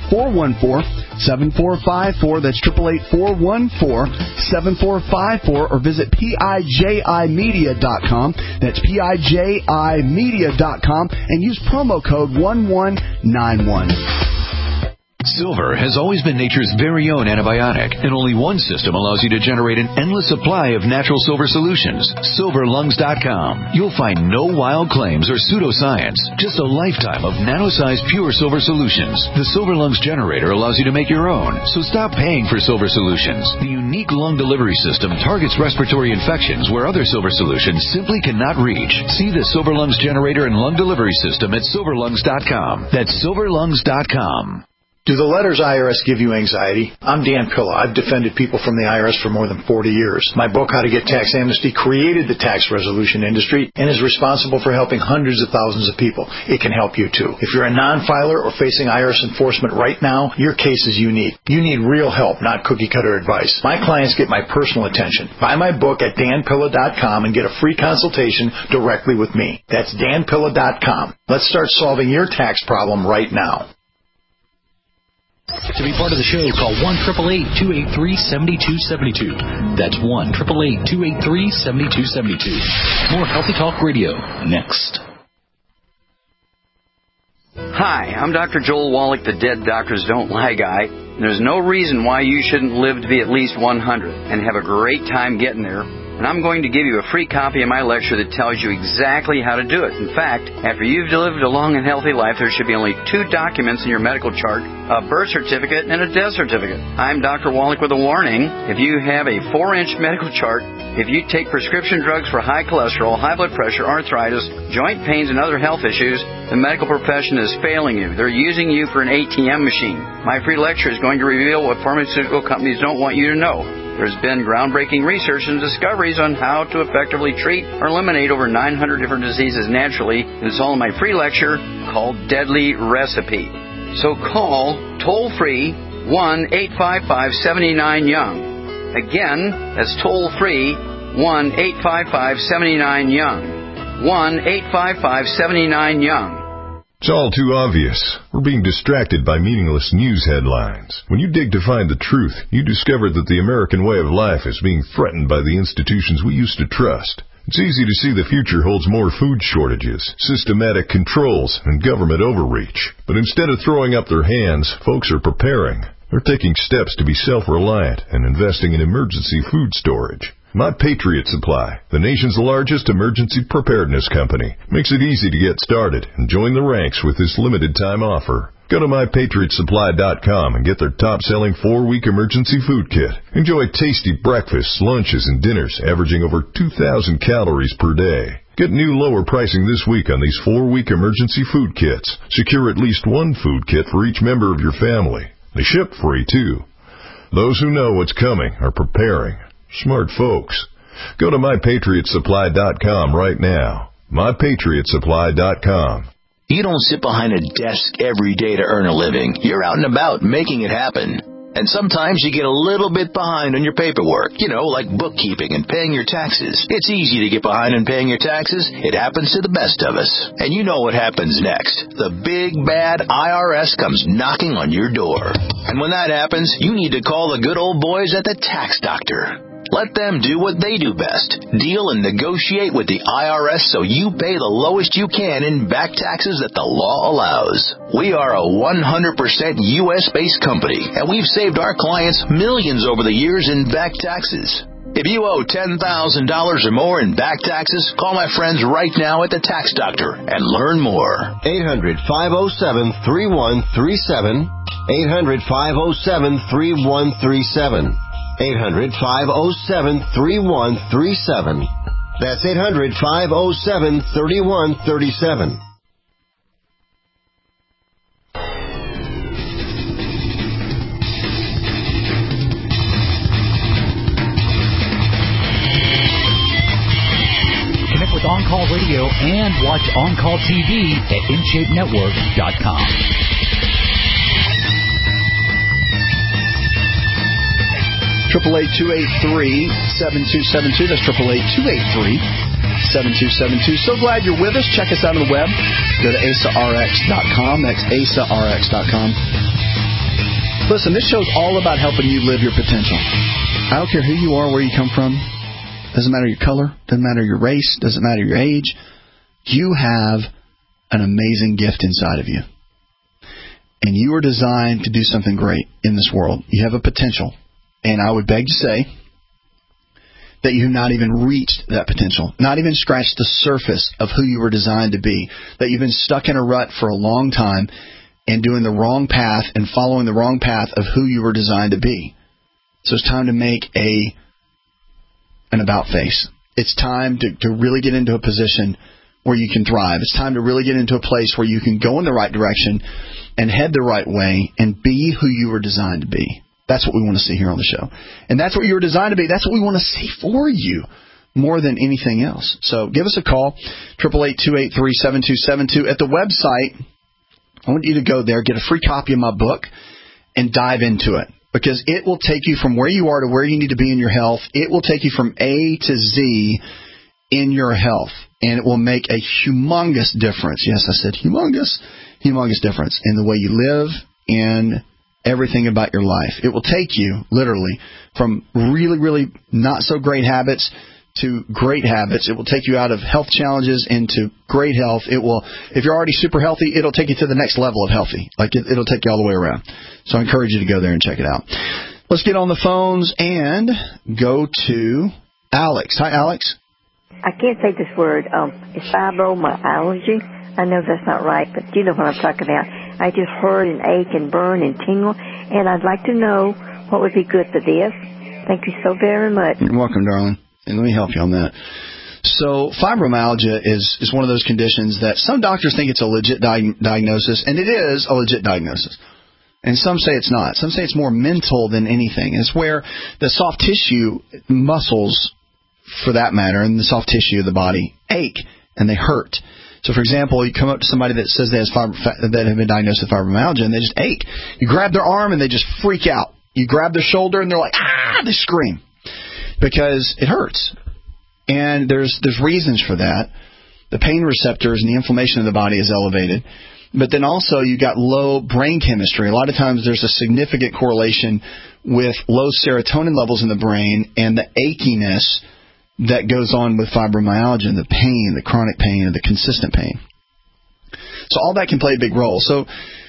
888-414-7454. That's 888-414-7454, or visit PIJImedia.com. That's PIJImedia.com, and use promo code 1191. Silver has always been nature's very own antibiotic, and only one system allows you to generate an endless supply of natural silver solutions. SilverLungs.com. You'll find no wild claims or pseudoscience, just a lifetime of nano-sized pure silver solutions. The Silver Lungs generator allows you to make your own, so stop paying for silver solutions. The unique lung delivery system targets respiratory infections where other silver solutions simply cannot reach. See the Silver Lungs generator and lung delivery system at SilverLungs.com. That's SilverLungs.com. Do the letters IRS give you anxiety? I'm Dan Pilla. I've defended people from the IRS for more than 40 years. My book, How to Get Tax Amnesty, created the tax resolution industry and is responsible for helping hundreds of thousands of people. It can help you, too. If you're a non-filer or facing IRS enforcement right now, your case is unique. You need real help, not cookie-cutter advice. My clients get my personal attention. Buy my book at danpilla.com and get a free consultation directly with me. That's danpilla.com. Let's start solving your tax problem right now. To be part of the show, call 1-888-283-7272. That's 1-888-283-7272. More Healthy Talk Radio next. Hi, I'm Dr. Joel Wallach, the Dead Doctors Don't Lie guy. There's no reason why you shouldn't live to be at least 100 and have a great time getting there. And I'm going to give you a free copy of my lecture that tells you exactly how to do it. In fact, after you've lived a long and healthy life, there should be only 2 documents in your medical chart, a birth certificate and a death certificate. I'm Dr. Wallach with a warning. If you have a 4-inch medical chart, if you take prescription drugs for high cholesterol, high blood pressure, arthritis, joint pains, and other health issues, the medical profession is failing you. They're using you for an ATM machine. My free lecture is going to reveal what pharmaceutical companies don't want you to know. There's been groundbreaking research and discoveries on how to effectively treat or eliminate over 900 different diseases naturally. It's all in my free lecture called Deadly Recipe. So call toll-free 1-855-79-YOUNG. Again, that's toll-free 1-855-79-YOUNG. 1-855-79-YOUNG. It's all too obvious. We're being distracted by meaningless news headlines. When you dig to find the truth, you discover that the American way of life is being threatened by the institutions we used to trust. It's easy to see the future holds more food shortages, systematic controls, and government overreach. But instead of throwing up their hands, folks are preparing. They're taking steps to be self-reliant and investing in emergency food storage. My Patriot Supply, the nation's largest emergency preparedness company, makes it easy to get started and join the ranks with this limited-time offer. Go to MyPatriotSupply.com and get their top-selling 4-week emergency food kit. Enjoy tasty breakfasts, lunches, and dinners averaging over 2,000 calories per day. Get new lower pricing this week on these 4-week emergency food kits. Secure at least one food kit for each member of your family. They ship free, too. Those who know what's coming are preparing. Smart folks. Go to MyPatriotSupply.com right now. MyPatriotSupply.com. You don't sit behind a desk every day to earn a living. You're out and about making it happen. And sometimes you get a little bit behind on your paperwork, like bookkeeping and paying your taxes. It's easy to get behind on paying your taxes. It happens to the best of us. And you know what happens next. The big, bad IRS comes knocking on your door. And when that happens, you need to call the good old boys at the Tax Doctor. Let them do what they do best. Deal and negotiate with the IRS so you pay the lowest you can in back taxes that the law allows. We are a 100% U.S.-based company, and we've saved our clients millions over the years in back taxes. If you owe $10,000 or more in back taxes, call my friends right now at the Tax Doctor and learn more. 800-507-3137. 800-507-3137. 800-507-3137. That's 800-507-3137. Connect with On Call Radio and watch On Call TV at InShapeNetwork.com. 888-283-7272. That's 888-283-7272. So glad you're with us. Check us out on the web. Go to AsaRx.com. That's AsaRx.com. Listen, this show's all about helping you live your potential. I don't care who you are, where you come from. Doesn't matter your color. Doesn't matter your race. Doesn't matter your age. You have an amazing gift inside of you. And you are designed to do something great in this world. You have a potential. And I would beg to say that you have not even reached that potential, not even scratched the surface of who you were designed to be, that you've been stuck in a rut for a long time and doing the wrong path and following the wrong path of who you were designed to be. So it's time to make an about face. It's time to really get into a position where you can thrive. It's time to really get into a place where you can go in the right direction and head the right way and be who you were designed to be. That's what we want to see here on the show. And that's what you were designed to be. That's what we want to see for you more than anything else. So give us a call, 888-283-7272. At the website, I want you to go there, get a free copy of my book, and dive into it. Because it will take you from where you are to where you need to be in your health. It will take you from A to Z in your health. And it will make a humongous difference. Yes, I said humongous. Humongous difference in the way you live and everything about your life. It will take you, literally, from really, really not so great habits to great habits. It will take you out of health challenges into great health. It will, if you're already super healthy, it'll take you to the next level of healthy. Like it'll take you all the way around. So I encourage you to go there and check it out. Let's get on the phones and go to Alex. Hi, Alex. I can't say this word. It's fibromyalgia. I know that's not right, but you know what I'm talking about. I just hurt and ache and burn and tingle, and I'd like to know what would be good for this. Thank you so very much. You're welcome, darling. And let me help you on that. So fibromyalgia is one of those conditions that some doctors think it's a legit diagnosis, and it is a legit diagnosis. And some say it's not. Some say it's more mental than anything. It's where the soft tissue, muscles, for that matter, and the soft tissue of the body ache and they hurt. So, for example, you come up to somebody that says they that have been diagnosed with fibromyalgia, and they just ache. You grab their arm, and they just freak out. You grab their shoulder, and they're like, ah! They scream because it hurts. And there's reasons for that. The pain receptors and the inflammation of the body is elevated. But then also you got low brain chemistry. A lot of times there's a significant correlation with low serotonin levels in the brain and the achiness that goes on with fibromyalgia, and the pain, the chronic pain, and the consistent pain. So all that can play a big role. So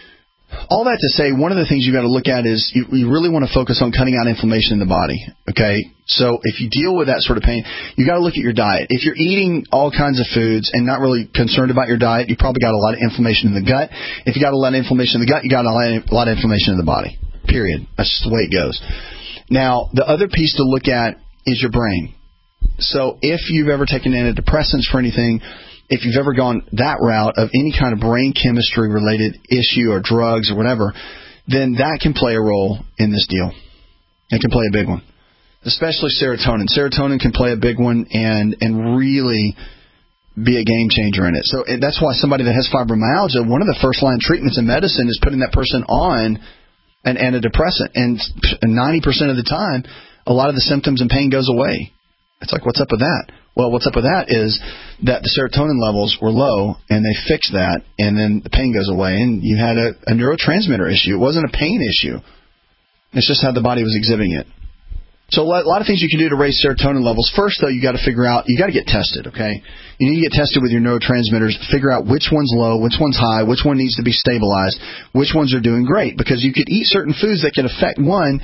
all that to say, one of the things you've got to look at is you really want to focus on cutting out inflammation in the body. Okay? So if you deal with that sort of pain, you got to look at your diet. If you're eating all kinds of foods and not really concerned about your diet, you probably got a lot of inflammation in the gut. If you got a lot of inflammation in the gut, you got a lot of inflammation in the body. Period. That's just the way it goes. Now, the other piece to look at is your brain. So if you've ever taken antidepressants for anything, if you've ever gone that route of any kind of brain chemistry related issue or drugs or whatever, then that can play a role in this deal. It can play a big one, especially serotonin. Serotonin can play a big one and really be a game changer in it. So that's why somebody that has fibromyalgia, one of the first line treatments in medicine is putting that person on an antidepressant. And 90% of the time, a lot of the symptoms and pain goes away. It's like, what's up with that? Well, what's up with that is that the serotonin levels were low, and they fixed that, and then the pain goes away, and you had a neurotransmitter issue. It wasn't a pain issue. It's just how the body was exhibiting it. So a lot of things you can do to raise serotonin levels. First, though, you got to figure out, you got to get tested, okay? You need to get tested with your neurotransmitters, figure out which one's low, which one's high, which one needs to be stabilized, which ones are doing great, because you could eat certain foods that can affect one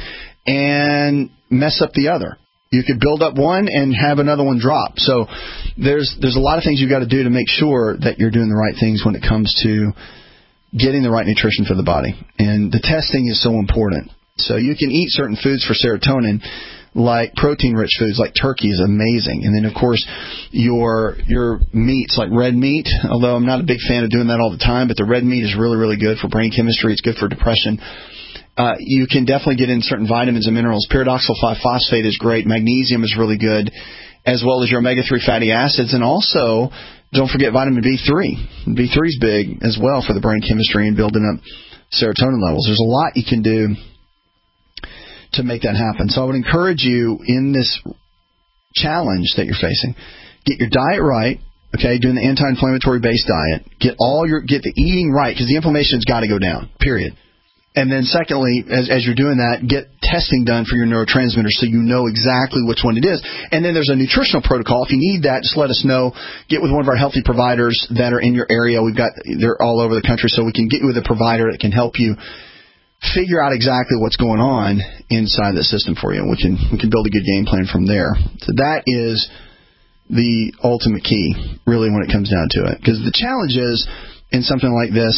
and mess up the other. You could build up one and have another one drop. So there's a lot of things you've got to do to make sure that you're doing the right things when it comes to getting the right nutrition for the body. And the testing is so important. So you can eat certain foods for serotonin, like protein-rich foods like turkey is amazing. And then, of course, your meats like red meat, although I'm not a big fan of doing that all the time, but the red meat is really, really good for brain chemistry. It's good for depression. You can definitely get in certain vitamins and minerals. Pyridoxal 5-phosphate is great. Magnesium is really good, as well as your omega-3 fatty acids. And also, don't forget vitamin B3. B3 is big as well for the brain chemistry and building up serotonin levels. There's a lot you can do to make that happen. So I would encourage you in this challenge that you're facing, get your diet right, okay, doing the anti-inflammatory based diet, get the eating right, because the inflammation's got to go down, period. And then secondly, as you're doing that, get testing done for your neurotransmitters so you know exactly which one it is. And then there's a nutritional protocol. If you need that, just let us know. Get with one of our healthy providers that are in your area. They're all over the country, so we can get you with a provider that can help you figure out exactly what's going on inside the system for you. We can build a good game plan from there. So that is the ultimate key, really, when it comes down to it. Because the challenge is, in something like this,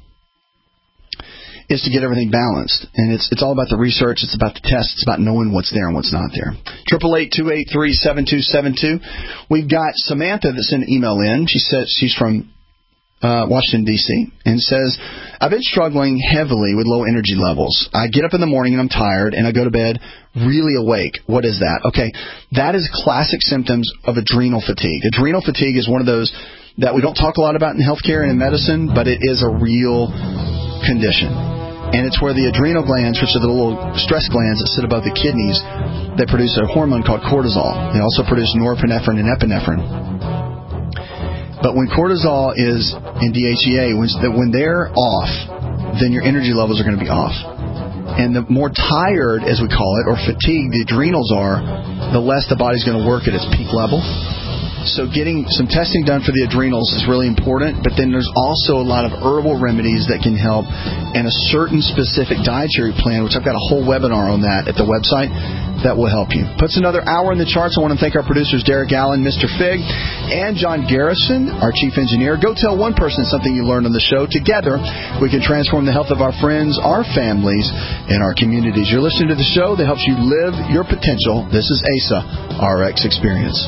is to get everything balanced. And it's all about the research. It's about the tests. It's about knowing what's there and what's not there. 888-283-7272. We've got Samantha that sent an email in. She says she's from Washington, D.C., and says, I've been struggling heavily with low energy levels. I get up in the morning and I'm tired, and I go to bed really awake. What is that? Okay, that is classic symptoms of adrenal fatigue. Adrenal fatigue is one of those that we don't talk a lot about in healthcare and in medicine, but it is a real condition. And it's where the adrenal glands, which are the little stress glands that sit above the kidneys, they produce a hormone called cortisol. They also produce norepinephrine and epinephrine. But when cortisol is in DHEA, when they're off, then your energy levels are going to be off. And the more tired, as we call it, or fatigued the adrenals are, the less the body's going to work at its peak level. So getting some testing done for the adrenals is really important, but then there's also a lot of herbal remedies that can help, and a certain specific dietary plan, which I've got a whole webinar on that at the website, that will help you. Puts another hour in the charts. I want to thank our producers, Derek Allen, Mr. Fig, and John Garrison, our chief engineer. Go tell one person something you learned on the show. Together, we can transform the health of our friends, our families, and our communities. You're listening to the show that helps you live your potential. This is ASA RX Experience.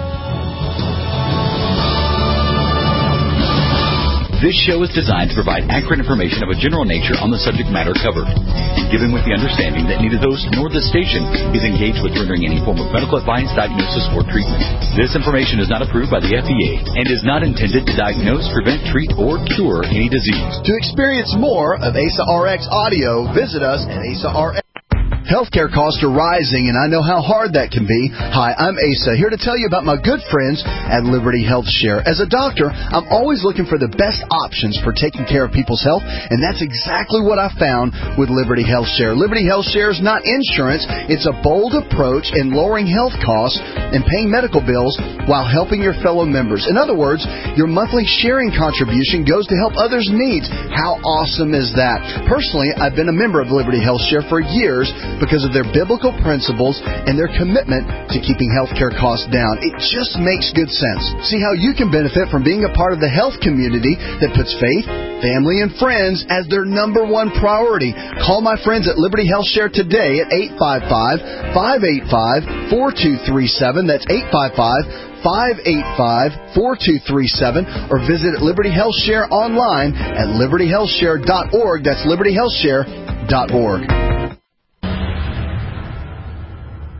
This show is designed to provide accurate information of a general nature on the subject matter covered, given with the understanding that neither the host nor the station is engaged with rendering any form of medical advice, diagnosis, or treatment. This information is not approved by the FDA and is not intended to diagnose, prevent, treat, or cure any disease. To experience more of ASA RX audio, visit us at ASA RX. Healthcare costs are rising, and I know how hard that can be. Hi, I'm Asa, here to tell you about my good friends at Liberty Health Share. As a doctor, I'm always looking for the best options for taking care of people's health, and that's exactly what I found with Liberty Health Share. Liberty Health Share is not insurance. It's a bold approach in lowering health costs and paying medical bills while helping your fellow members. In other words, your monthly sharing contribution goes to help others' needs. How awesome is that? Personally, I've been a member of Liberty Health Share for years, because of their biblical principles and their commitment to keeping healthcare costs down. It just makes good sense. See how you can benefit from being a part of the health community that puts faith, family, and friends as their number one priority. Call my friends at Liberty Health Share today at 855-585-4237. That's 855-585-4237, or visit Liberty Health Share online at libertyhealthshare.org. That's libertyhealthshare.org.